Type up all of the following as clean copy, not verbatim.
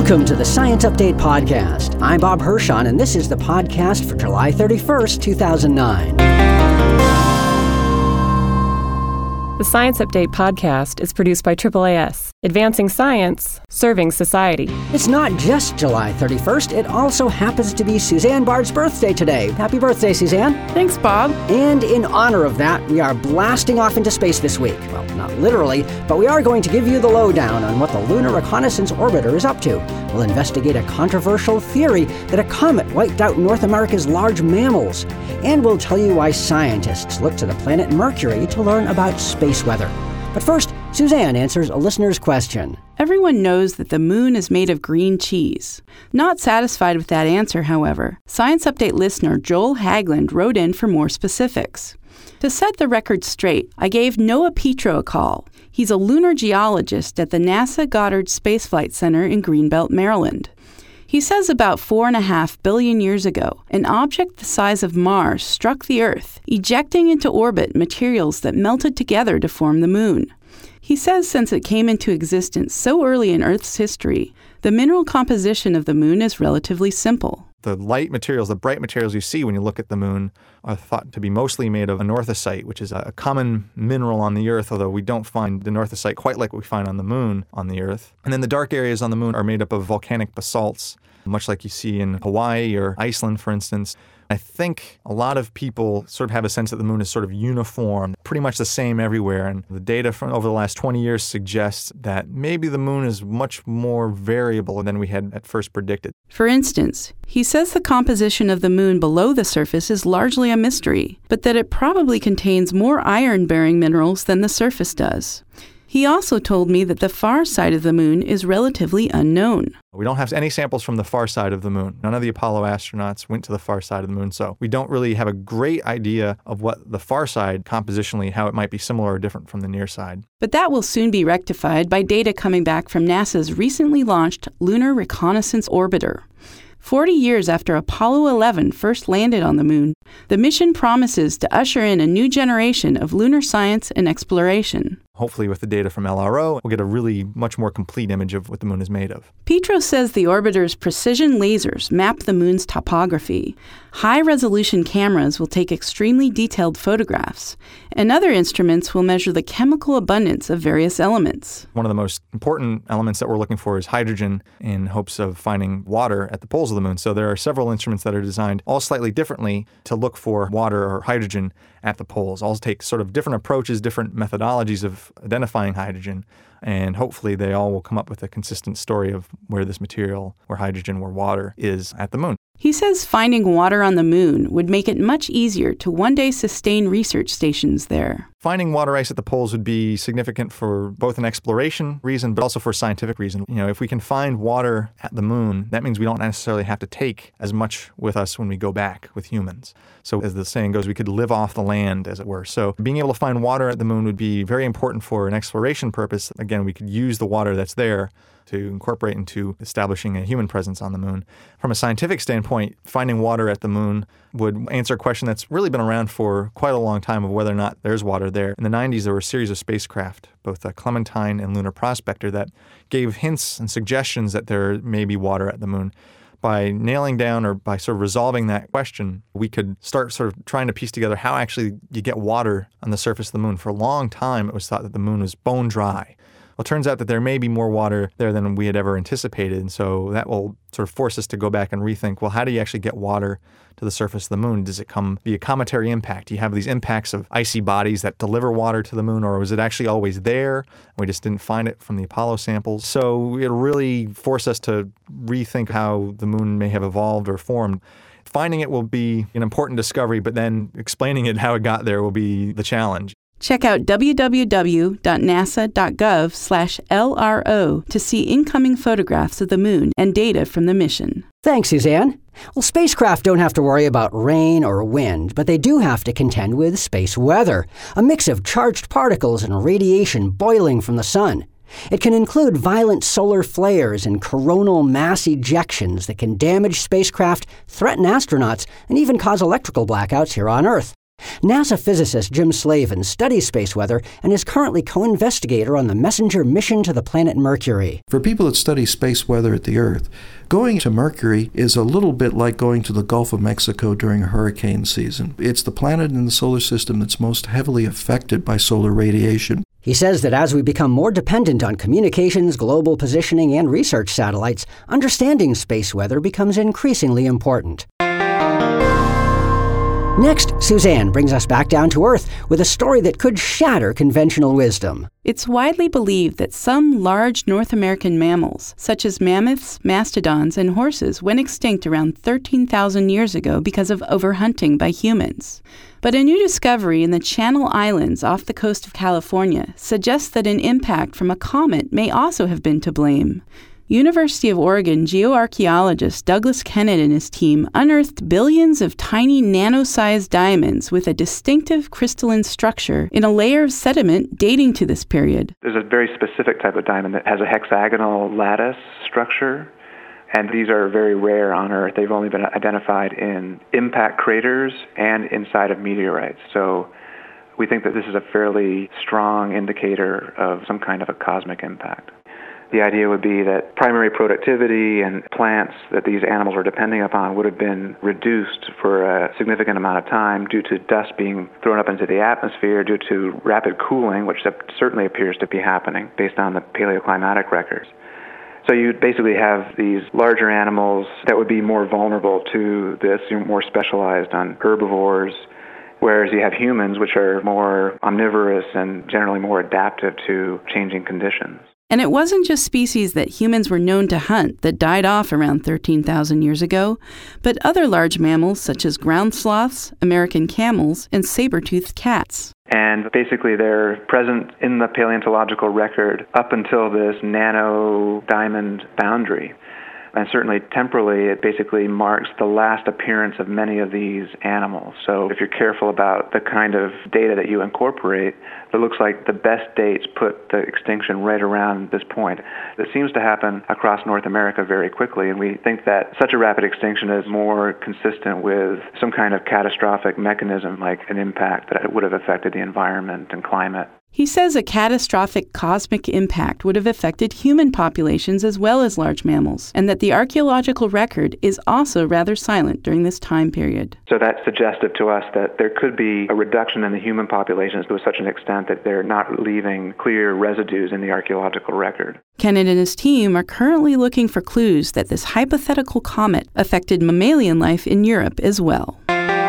Welcome to the Science Update Podcast. I'm Bob Hirschon, and this is the podcast for July 31st, 2009. The Science Update Podcast is produced by AAAS, advancing science, serving society. It's not just July 31st, it also happens to be Suzanne Bard's birthday today. Happy birthday, Suzanne. Thanks, Bob. And in honor of that, we are blasting off into space this week. Well, not literally, but we are going to give you the lowdown on what the Lunar Reconnaissance Orbiter is up to. We'll investigate a controversial theory that a comet wiped out North America's large mammals. And we'll tell you why scientists look to the planet Mercury to learn about space weather. But first, Suzanne answers a listener's question. Everyone knows that the moon is made of green cheese. Not satisfied with that answer, however, Science Update listener Joel Hagland wrote in for more specifics. To set the record straight, I gave Noah Petro a call. He's a lunar geologist at the NASA Goddard Space Flight Center in Greenbelt, Maryland. He says about 4.5 billion years ago, an object the size of Mars struck the Earth, ejecting into orbit materials that melted together to form the moon. He says since it came into existence so early in Earth's history, the mineral composition of the moon is relatively simple. The light materials, the bright materials you see when you look at the moon are thought to be mostly made of anorthosite, which is a common mineral on the Earth, although we don't find anorthosite quite like what we find on the moon on the Earth. And then the dark areas on the moon are made up of volcanic basalts, much like you see in Hawaii or Iceland, for instance. I think a lot of people sort of have a sense that the moon is sort of uniform, pretty much the same everywhere. And the data from over the last 20 years suggests that maybe the moon is much more variable than we had at first predicted. For instance, he says the composition of the moon below the surface is largely a mystery, but that it probably contains more iron-bearing minerals than the surface does. He also told me that the far side of the moon is relatively unknown. We don't have any samples from the far side of the moon. None of the Apollo astronauts went to the far side of the moon, so we don't really have a great idea of what the far side compositionally, how it might be similar or different from the near side. But that will soon be rectified by data coming back from NASA's recently launched Lunar Reconnaissance Orbiter. 40 years after Apollo 11 first landed on the moon, the mission promises to usher in a new generation of lunar science and exploration. Hopefully with the data from LRO, we'll get a really much more complete image of what the moon is made of. Petro says the orbiter's precision lasers map the moon's topography. High-resolution cameras will take extremely detailed photographs, and other instruments will measure the chemical abundance of various elements. One of the most important elements that we're looking for is hydrogen in hopes of finding water at the poles of the moon. So there are several instruments that are designed all slightly differently to look for water or hydrogen at the poles. All take sort of different approaches, different methodologies of identifying hydrogen, and hopefully they all will come up with a consistent story of where this material, where hydrogen, where water is at the moon. He says finding water on the moon would make it much easier to one day sustain research stations there. Finding water ice at the poles would be significant for both an exploration reason, but also for a scientific reason. You know, if we can find water at the moon, that means we don't necessarily have to take as much with us when we go back with humans. So as the saying goes, we could live off the land, as it were. So being able to find water at the moon would be very important for an exploration purpose. Again, we could use the water that's there to incorporate into establishing a human presence on the moon. From a scientific standpoint, finding water at the moon would answer a question that's really been around for quite a long time of whether or not there's water there. In the 90s, there were a series of spacecraft, both Clementine and Lunar Prospector, that gave hints and suggestions that there may be water at the moon. By nailing down or by sort of resolving that question, we could start sort of trying to piece together how actually you get water on the surface of the moon. For a long time, it was thought that the moon was bone dry. Well, it turns out that there may be more water there than we had ever anticipated, and so that will sort of force us to go back and rethink, well, how do you actually get water to the surface of the moon? Does it come via cometary impact? Do you have these impacts of icy bodies that deliver water to the moon, or was it actually always there? We just didn't find it from the Apollo samples. So it'll really force us to rethink how the moon may have evolved or formed. Finding it will be an important discovery, but then explaining it, how it got there, will be the challenge. Check out www.nasa.gov/LRO to see incoming photographs of the moon and data from the mission. Thanks, Suzanne. Well, spacecraft don't have to worry about rain or wind, but they do have to contend with space weather, a mix of charged particles and radiation boiling from the sun. It can include violent solar flares and coronal mass ejections that can damage spacecraft, threaten astronauts, and even cause electrical blackouts here on Earth. NASA physicist Jim Slavin studies space weather and is currently co-investigator on the Messenger mission to the planet Mercury. For people that study space weather at the Earth, going to Mercury is a little bit like going to the Gulf of Mexico during a hurricane season. It's the planet in the solar system that's most heavily affected by solar radiation. He says that as we become more dependent on communications, global positioning, and research satellites, understanding space weather becomes increasingly important. Next, Suzanne brings us back down to Earth with a story that could shatter conventional wisdom. It's widely believed that some large North American mammals, such as mammoths, mastodons, and horses, went extinct around 13,000 years ago because of overhunting by humans. But a new discovery in the Channel Islands off the coast of California suggests that an impact from a comet may also have been to blame. University of Oregon geoarchaeologist Douglas Kennett and his team unearthed billions of tiny nano-sized diamonds with a distinctive crystalline structure in a layer of sediment dating to this period. There's a very specific type of diamond that has a hexagonal lattice structure, and these are very rare on Earth. They've only been identified in impact craters and inside of meteorites. So we think that this is a fairly strong indicator of some kind of a cosmic impact. The idea would be that primary productivity and plants that these animals were depending upon would have been reduced for a significant amount of time due to dust being thrown up into the atmosphere due to rapid cooling, which certainly appears to be happening based on the paleoclimatic records. So you basically have these larger animals that would be more vulnerable to this, more specialized on herbivores, whereas you have humans, which are more omnivorous and generally more adaptive to changing conditions. And it wasn't just species that humans were known to hunt that died off around 13,000 years ago, but other large mammals such as ground sloths, American camels, and saber-toothed cats. And basically they're present in the paleontological record up until this nano-diamond boundary. And certainly temporally, it basically marks the last appearance of many of these animals. So if you're careful about the kind of data that you incorporate, it looks like the best dates put the extinction right around this point. It seems to happen across North America very quickly, and we think that such a rapid extinction is more consistent with some kind of catastrophic mechanism, like an impact that would have affected the environment and climate. He says a catastrophic cosmic impact would have affected human populations as well as large mammals, and that the archaeological record is also rather silent during this time period. So that's suggestive to us that there could be a reduction in the human populations to such an extent that they're not leaving clear residues in the archaeological record. Kennett and his team are currently looking for clues that this hypothetical comet affected mammalian life in Europe as well.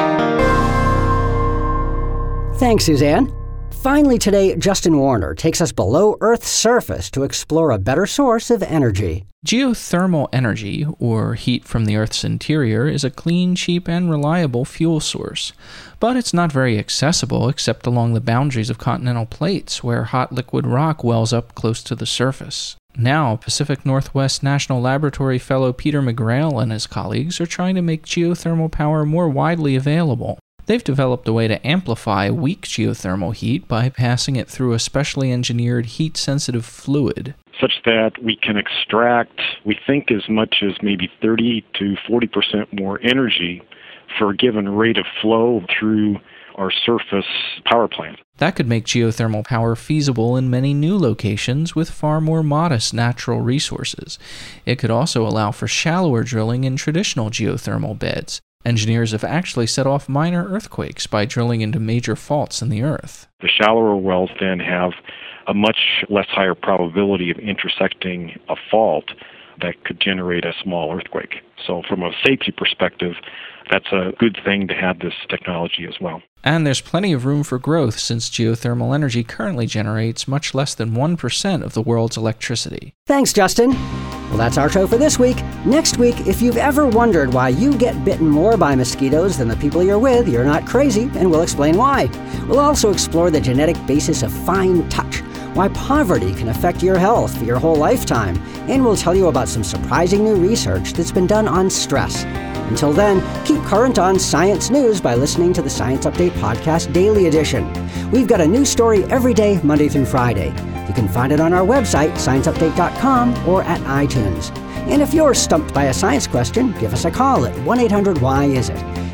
Thanks, Suzanne. Finally today, Justin Warner takes us below Earth's surface to explore a better source of energy. Geothermal energy, or heat from the Earth's interior, is a clean, cheap, and reliable fuel source. But it's not very accessible except along the boundaries of continental plates, where hot liquid rock wells up close to the surface. Now, Pacific Northwest National Laboratory fellow Peter McGrail and his colleagues are trying to make geothermal power more widely available. They've developed a way to amplify weak geothermal heat by passing it through a specially engineered heat-sensitive fluid, such that we can extract, we think, as much as maybe 30 to 40% more energy for a given rate of flow through our surface power plant. That could make geothermal power feasible in many new locations with far more modest natural resources. It could also allow for shallower drilling in traditional geothermal beds. Engineers have actually set off minor earthquakes by drilling into major faults in the earth. The shallower wells then have a much less higher probability of intersecting a fault that could generate a small earthquake. So from a safety perspective, that's a good thing to have this technology as well. And there's plenty of room for growth since geothermal energy currently generates much less than 1% of the world's electricity. Thanks, Justin. Well, that's our show for this week. Next week, if you've ever wondered why you get bitten more by mosquitoes than the people you're with, you're not crazy, and we'll explain why. We'll also explore the genetic basis of fine touch, why poverty can affect your health for your whole lifetime, and we'll tell you about some surprising new research that's been done on stress. Until then, keep current on science news by listening to the Science Update Podcast Daily Edition. We've got a new story every day, Monday through Friday. You can find it on our website, scienceupdate.com, or at iTunes. And if you're stumped by a science question, give us a call at 1-800-WHY-IS-IT.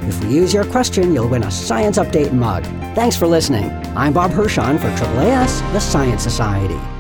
If we use your question, you'll win a Science Update mug. Thanks for listening. I'm Bob Hirschon for AAAS, the Science Society.